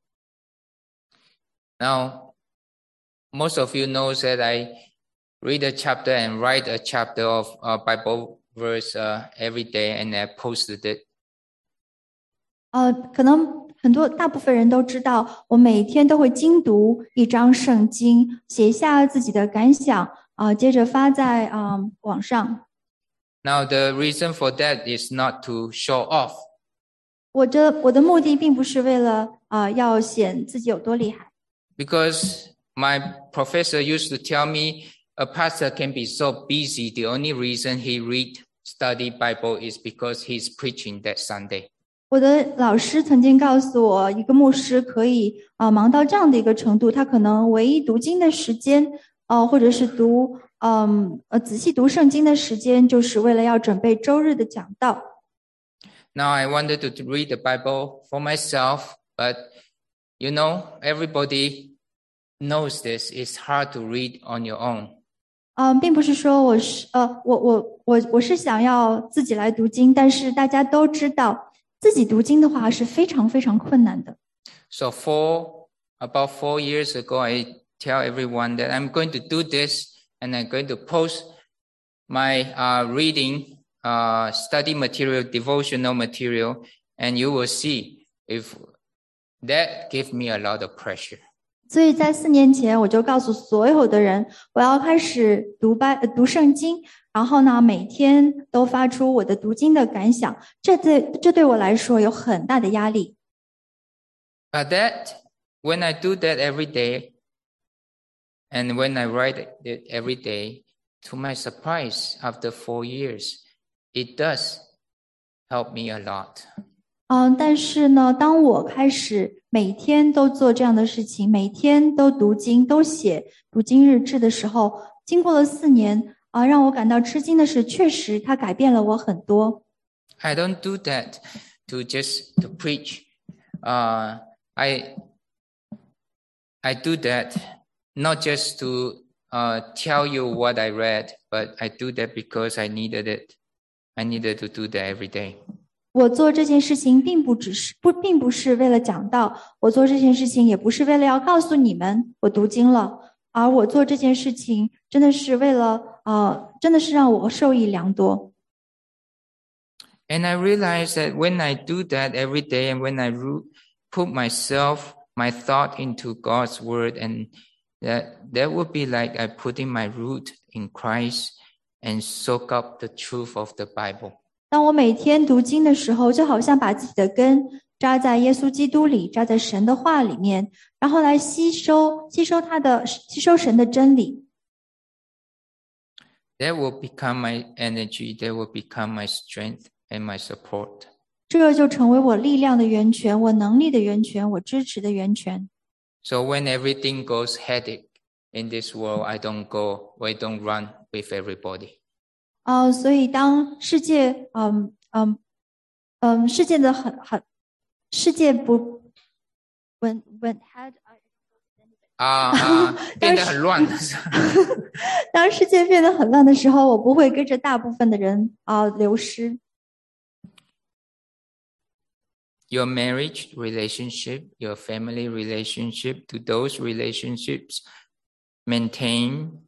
Now, most of you knows that I read a chapter and write a chapter of uh, Bible verse uh, every day, and I posted it. 呃，可能很多大部分人都知道，我每天都会精读一章圣经，写下自己的感想啊、呃，接着发在啊、呃、网上。 Now, the reason for that is not to show off. 我的我的目的并不是为了啊、呃、要显自己有多厉害， Because my professor used to tell me a pastor can be so busy. The only reason he read, study Bible is because he's preaching that Sunday. 我的老师曾经告诉我，一个牧师可以啊、呃、忙到这样的一个程度，他可能唯一读经的时间，呃，或者是读嗯呃仔细读圣经的时间，就是为了要准备周日的讲道。 Now I wanted to read the Bible for myself, but you know, everybody knows this. It's hard to read on your own. 嗯，并不是说我是呃，我我我我是想要自己来读经，但是大家都知道，自己读经的话是非常非常困难的。 So for about four years ago, I tell everyone that I'm going to do this, and I'm going to post my uh, reading, uh, study material, devotional material, and you will see if that gives me a lot of pressure. 所以在四年前，我就告诉所有的人，我要开始读拜呃读圣经，然后呢，每天都发出我的读经的感想。这对这对我来说有很大的压力。 But that, when I do that every day, and when I write it every day, to my surprise, after four years, it does help me a lot. 嗯，但是呢，当我开始每天都做这样的事情，每天都读经、都写读经日志的时候，经过了四年啊、呃，让我感到吃惊的是，确实它改变了我很多。 I don't do that to just to preach. Uh, I I do that not just to uh, tell you what I read, but I do that because I needed it. I needed to do that every day. 我做这件事情并不只是不，并不是为了讲道，我做这件事情也不是为了要告诉你们我读经了，而我做这件事情真的是为了呃，真的是让我受益良多。 And I realized that when I do that every day, and when I put myself, my thought into God's word, and that that would be like I putting my root in Christ and soak up the truth of the Bible. 当我每天读经的时候，就好像把自己的根扎在耶稣基督里，扎在神的话里面，然后来吸收吸收他的吸收神的真理。 That will become my energy, that will become my strength and my support. 这就成为我力量的源泉，我能力的源泉，我支持的源泉。 So when everything goes hectic in this world, I don't go, I don't run with everybody. 呃，所以当世界，嗯嗯嗯，世界的很很，世界不 when when had 啊啊，变得很乱的时候。 当世界变得很乱的时候，我不会跟着大部分的人啊、呃、流失。 Your marriage relationship, your family relationship, to those relationships maintained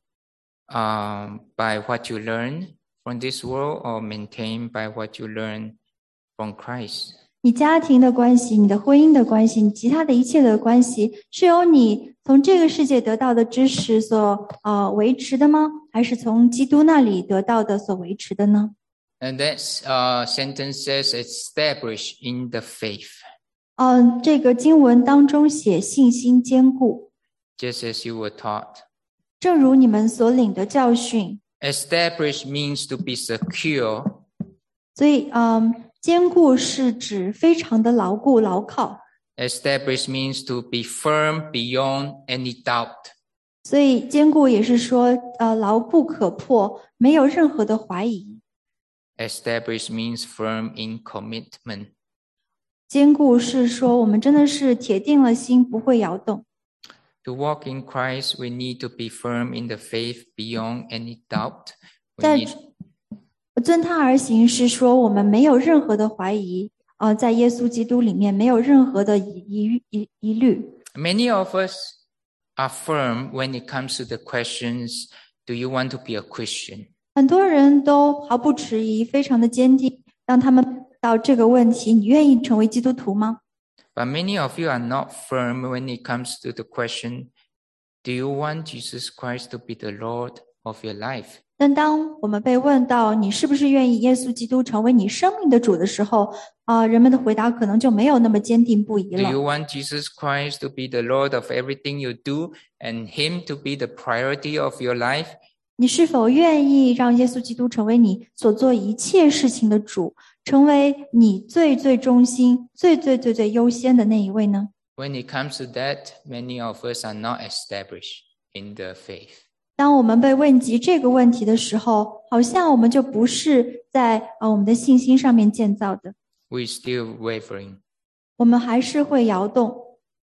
um, by what you learn from this world or maintained by what you learn from Christ. 你家庭的关系，你的婚姻的关系，你其他的一切的关系，是由你从这个世界得到的知识所呃维持的吗？还是从基督那里得到的所维持的呢？ And that uh, sentence says establish in the faith. 嗯、呃，这个经文当中写信心坚固， Just as you were taught. 正如你们所领的教训。 Establish means to be secure. 所以，嗯。坚固是指非常的牢固牢靠。 Establish means to be firm beyond any doubt. 所以坚固也是说，呃，牢不可破，没有任何的怀疑。 Establish means firm in commitment. 坚固是说我们真的是铁定了心，不会摇动。 To walk in Christ, we need to be firm in the faith beyond any doubt. We 在 need 遵他而行是说我们没有任何的怀疑，呃，在耶稣基督里面没有任何的疑疑疑虑。 Many of us are firm when it comes to the questions, do you want to be a Christian? 很多人都毫不迟疑，非常的坚定。当他们问到这个问题，你愿意成为基督徒吗？ But many of you are not firm when it comes to the question, do you want Jesus Christ to be the Lord of your life? 但当我们被问到你是不是愿意耶稣基督成为你生命的主的时候，啊、呃，人们的回答可能就没有那么坚定不移 Do you 了。 want Jesus Christ to be the Lord of everything you do and Him to be the priority of your life? 你是否愿意让耶稣基督成为你所做一切事情的主，成为你最最忠心、最最最最优先的那一位呢？ When it comes to that, many of us are not established in the faith. 当我们被问及这个问题的时候，好像我们就不是在呃我们的信心上面建造的， We're still wavering. 我们还是会摇动。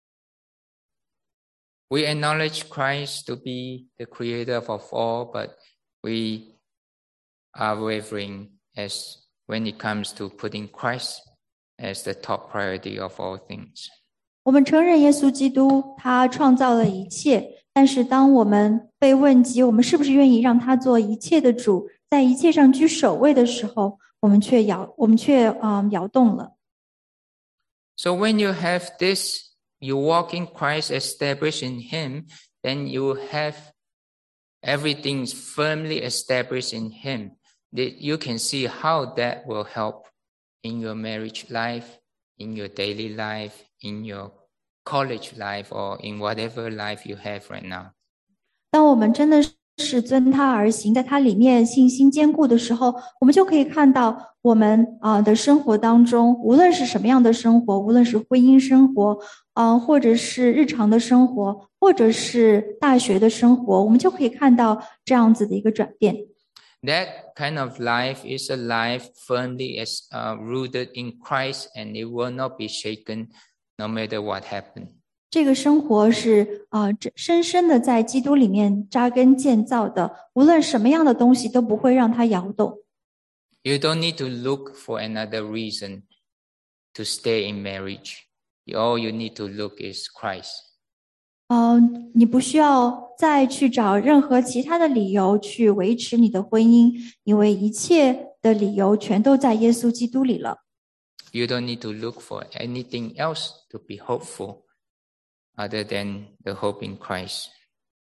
We acknowledge Christ to be the creator of all, but we are wavering as when it comes to putting Christ as the top priority of all things. 我们承认耶稣基督他创造了一切，但是当我们被问及我们是不是愿意让他做一切的主，在一切上居首位的时候，我们却摇我们却嗯摇动了。 So when you have this, you walk in Christ, established in Him, then you have everything firmly established in Him. That you can see how that will help in your marriage life, in your daily life, in your college life, or in whatever life you have right now. 当我们真的是遵他而行，在他里面信心坚固的时候，我们就可以看到我们啊、呃、的生活当中，无论是什么样的生活，无论是婚姻生活，啊、呃，或者是日常的生活，或者是大学的生活，我们就可以看到这样子的一个转变。 That kind of life is a life firmly as, uh, rooted in Christ, and it will not be shaken no matter what happens. 这个生活是啊、呃，深深的在基督里面扎根建造的，无论什么样的东西都不会让它摇动。 You don't need to look for another reason to stay in marriage. All you need to look is Christ. 嗯、呃，你不需要再去找任何其他的理由去维持你的婚姻，因为一切的理由全都在耶稣基督里了。 You don't need to look for anything else to be hopeful other than the hope in Christ.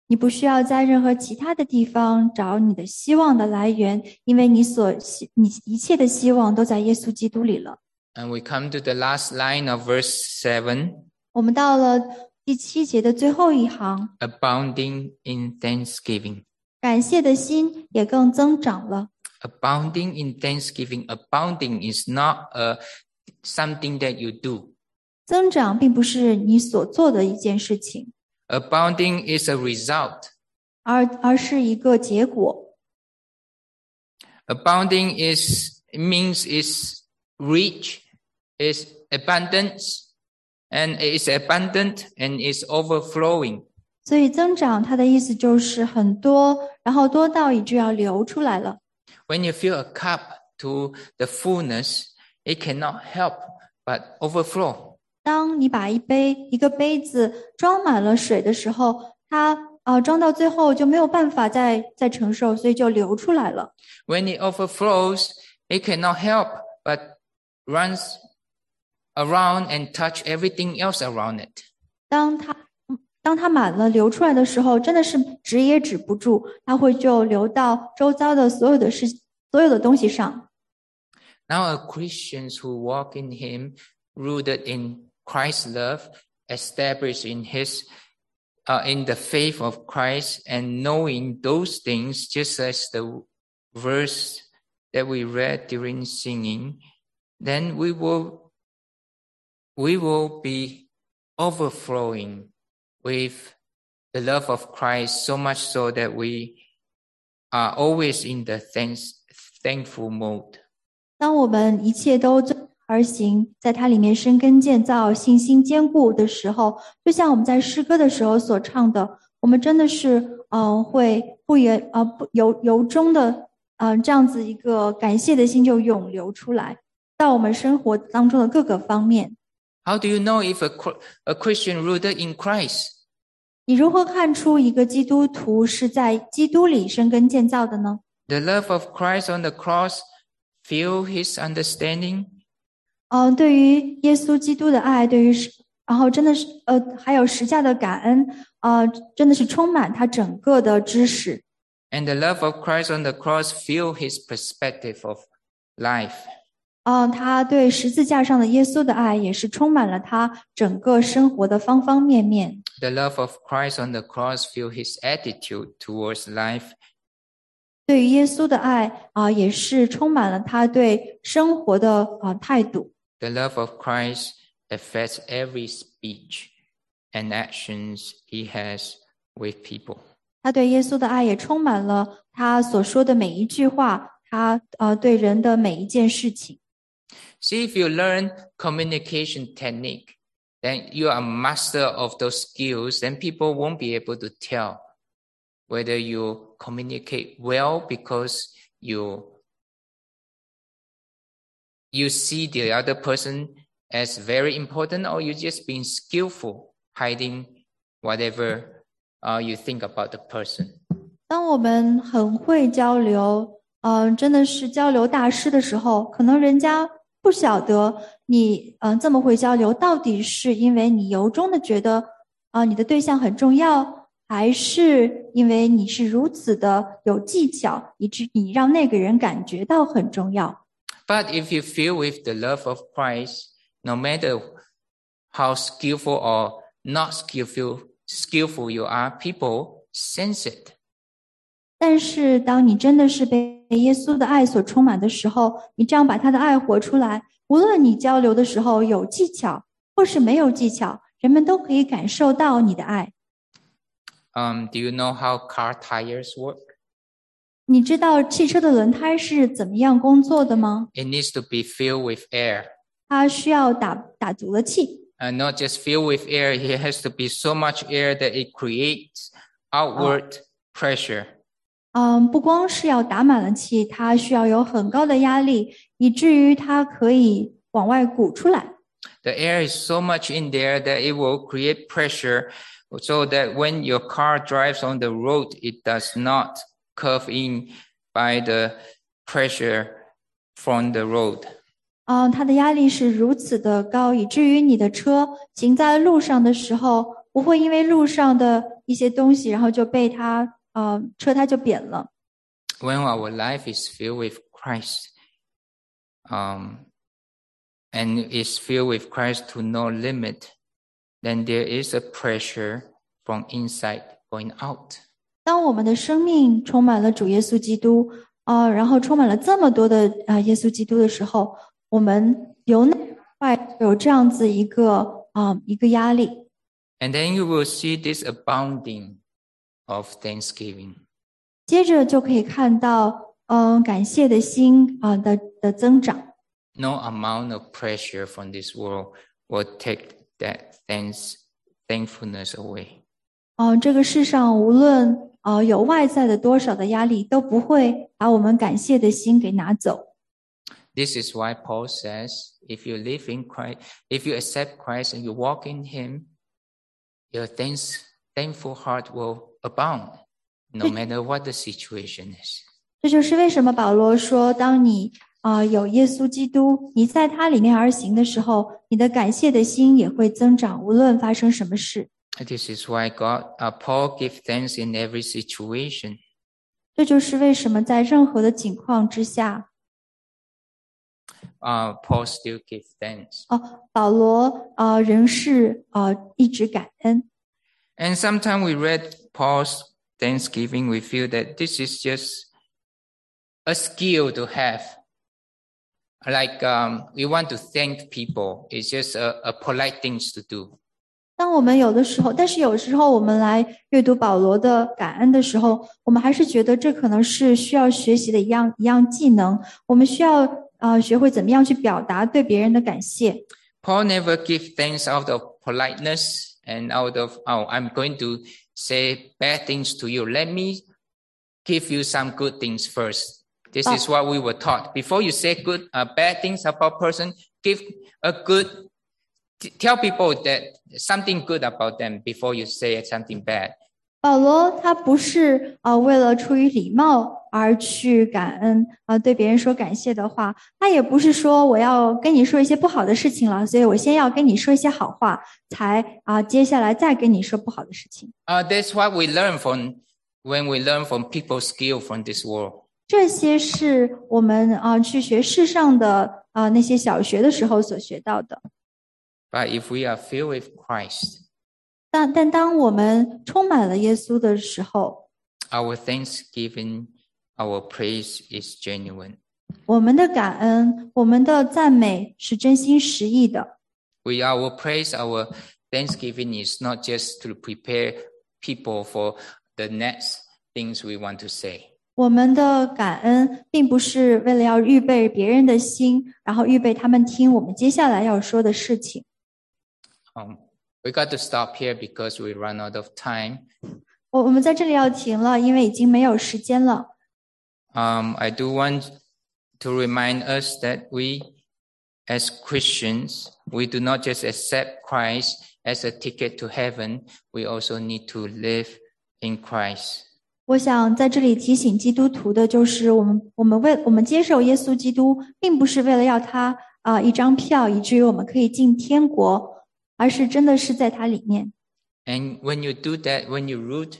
你不需要在任何其他的地方找你的希望的来源，因为你所希你一切的希望都在耶稣基督里了。 And we come to the last line of verse seven. 我们到了第七节的最后一行， Abounding in thanksgiving. 感谢的心也更增长了。 Abounding in thanksgiving. Abounding is not a something that you do. 增长并不是你所做的一件事情， Abounding is a result. 而而是一个结果。 Abounding is means is rich, is abundance, and is abundant and is overflowing. 所以增长它的意思就是很多，然后多到以致要流出来了。 When you fill a cup to the fullness, it cannot help but overflow. 当你把一杯一个杯子装满了水的时候，它呃装到最后就没有办法再再承受，所以就流出来了。 When it overflows, it cannot help but runs around and touch everything else around it. 当它当它满了流出来的时候，真的是止也止不住，它会就流到周遭的所有的事所有的东西上。 Now, a Christians who walk in Him, rooted in Christ's love, established in His, uh, in the faith of Christ, and knowing those things, just as the verse that we read during singing, then we will, we will be overflowing with the love of Christ, so much so that we are always in the thanks, thankful mode. 当我们一切都遵而行，在它里面生根建造、信心坚固的时候，就像我们在诗歌的时候所唱的，我们真的是嗯、呃、会不言呃不由由衷的嗯、呃、这样子一个感谢的心就涌流出来，到我们生活当中的各个方面。 How do you know if a, a Christian rooted in Christ? 你如何看出一个基督徒是在基督里生根建造的呢？ The love of Christ on the cross fill his understanding. 嗯、呃，对于耶稣基督的爱，对于然后真的是呃还有十架的感恩，呃真的是充满他整个的知识。 And the love of Christ on the cross fill his perspective of life. 嗯、呃，他对十字架上的耶稣的爱也是充满了他整个生活的方方面面。 The love of Christ on the cross fill his attitude towards life. 对于耶稣的爱啊、呃，也是充满了他对生活的啊、呃、态度。 The love of Christ affects every speech and actions he has with people. 他对耶稣的爱也充满了他所说的每一句话，他呃对人的每一件事情。 See, if you learn communication technique, then you are a master of those skills, then people won't be able to tell whether you communicate well because you you see the other person as very important, or you just being skillful, hiding whatever uh, you think about the person. 当我们很会交流，嗯、呃，真的是交流大师的时候，可能人家不晓得你嗯、呃、这么会交流，到底是因为你由衷的觉得啊、呃、你的对象很重要，还是因为你是如此的有技巧，以致你让那个人感觉到很重要。 But if you feel with the love of Christ, no matter how skillful or not skillful, skillful you are, people sense it. 但是当你真的是被耶稣的爱所充满的时候，你这样把他的爱活出来，无论你交流的时候有技巧或是没有技巧，人们都可以感受到你的爱。 Um, do you know how car tires work? 你知道汽车的轮胎是怎么样工作的吗？ It needs to be filled with air. 它需要打打足了气。 And not just filled with air, it has to be so much air that it creates outward pressure. 嗯，不光是要打满了气，它需要有很高的压力，以至于它可以往外鼓出来。 The air is so much in there that it will create pressure so that when your car drives on the road, it does not curve in by the pressure from the road. 嗯，它的压力是如此的高，以至于你的车行在路上的时候，不会因为路上的一些东西，然后就被他呃车胎就扁了。 When our life is filled with Christ, um, and is filled with Christ to no limit, then there is a pressure from inside going out. 当我们的生命充满了主耶稣基督，呃，然后充满了这么多的啊、呃、耶稣基督的时候，我们由内外有这样子一个啊、呃、一个压力。 And then you will see this abounding of thanksgiving. 接着就可以看到，嗯、呃，感谢的心啊、呃、的的增长。 No amount of pressure from this world will take that thanks, thankfulness away. 嗯、呃，这个世上无论呃有外在的多少的压力，都不会把我们感谢的心给拿走。 This is why Paul says, if you live in Christ, if you accept Christ and you walk in Him, your thanks, thankful heart will abound, no matter what the situation is. 这就是为什么保罗说，当你啊、呃、有耶稣基督，你在他里面而行的时候，你的感谢的心也会增长，无论发生什么事。 This is why God, uh, Paul gives thanks in every situation. 这就是为什么在任何的境况之下， Uh, Paul still gives thanks. 哦，保罗啊、呃、仍是啊、呃、一直感恩。 And sometimes we read Paul's thanksgiving, we feel that this is just a skill to have. Like um, we want to thank people. It's just a, a polite things to do. 当我们有的时候，但是有时候我们来阅读保罗的感恩的时候，我们还是觉得这可能是需要学习的一样一样技能。我们需要呃学会怎么样去表达对别人的感谢。 Paul never give thanks out of politeness and out of, oh, I'm going to say bad things to you. Let me give you some good things first. This is what we were taught. Before you say good, uh, bad things about person, give a good, tell people that something good about them before you say something bad. 保罗他不是呃为了出于礼貌而去感恩啊、呃，对别人说感谢的话，他也不是说我要跟你说一些不好的事情了，所以我先要跟你说一些好话，才啊、呃、接下来再跟你说不好的事情。 Uh, that's what we learn from when we learn from people's skill from this world. 这些是我们啊、呃、去学世上的啊、呃、那些小学的时候所学到的。 But if we are filled with Christ, 但但当我们充满了耶稣的时候， our thanksgiving, our praise is genuine. 我们的感恩，我们的赞美是真心实意的。 We our praise, our thanksgiving is not just to prepare people for the next things we want to say. 我们的感恩并不是为了要预备别人的心，然后预备他们听我们接下来要说的事情。 Um, we got to stop here because we run out of time. 我我们在这里要停了，因为已经没有时间了。 Um, I do want to remind us that we, as Christians, we do not just accept Christ as a ticket to heaven. We also need to live in Christ. 我想在这里提醒基督徒的就是，我们我们为我们接受耶稣基督，并不是为了要他啊、呃、一张票，以至于我们可以进天国，而是真的是在他里面。 And when you do that, when you root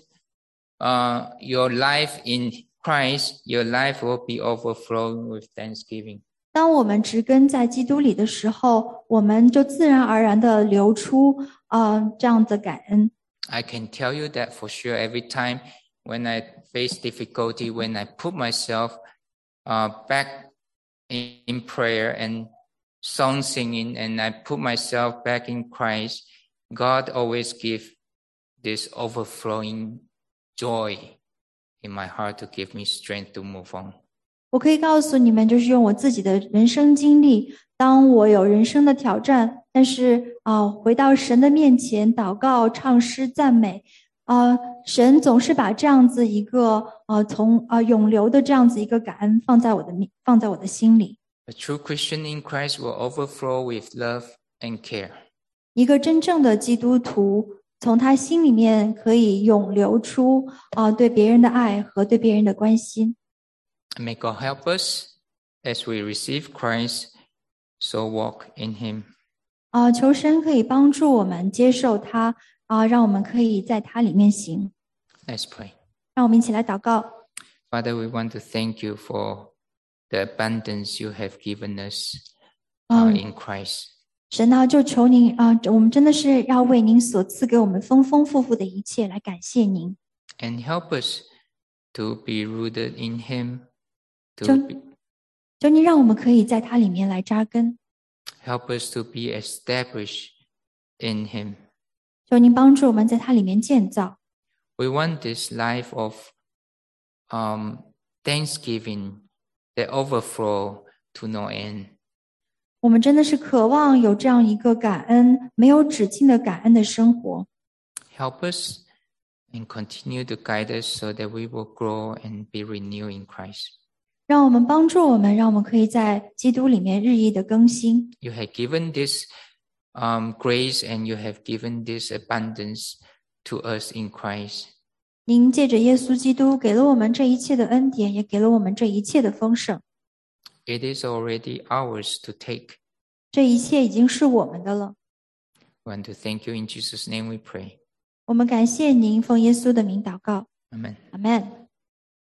uh, your life in Christ, your life will be overflowing with thanksgiving. 当我们植根在基督里的时候，我们就自然而然的流出啊、呃、这样的感恩。 I can tell you that for sure. Every time when I face difficulty, when I put myself uh, back in, in prayer and song singing, and I put myself back in Christ, God always gives this overflowing joy in my heart to give me strength to move on. 我可以告诉你们，就是用我自己的人生经历，当我有人生的挑战，但是啊、呃，回到神的面前祷告、唱诗、赞美，啊、呃，神总是把这样子一个呃从啊、呃、永流的这样子一个感恩放在我的放在我的心里。 A true Christian in Christ will overflow with love and care. 一个真正的基督徒，从他心里面可以涌流出啊、呃、对别人的爱和对别人的关心。 May God help us as we receive Christ, so walk in Him. 啊、呃，求神可以帮助我们接受他， 啊，让我们可以在它里面行。 Let's pray. 让我们一起来祷告。 Father, we want to thank you for the abundance you have given us uh, 嗯 in Christ. 神啊，就求您啊，我们真的是要为您所赐给我们丰丰富富的一切来感谢您。 And help us to be rooted in Him, to 求 be, 求您让我们可以在它里面来扎根， help us to be established in Him. 求您帮助我们在它里面建造。 We want this life of um, thanksgiving that overflow to no end. 我们真的是渴望有这样一个感恩没有止境的感恩的生活。 Help us and continue to guide us so that we will grow and be renewed in Christ. 让我们帮助我们，让我们可以在基督里面日益的更新。 You have given this um, grace and you have given this abundance to us in Christ. 您借着耶稣基督给了我们这一切的恩典，也给了我们这一切的丰盛。 It is already ours to take. 这一切已经是我们的了。 We want to thank you. In Jesus' name we pray. 我们感谢您，奉耶稣的名祷告， Amen. 阿们。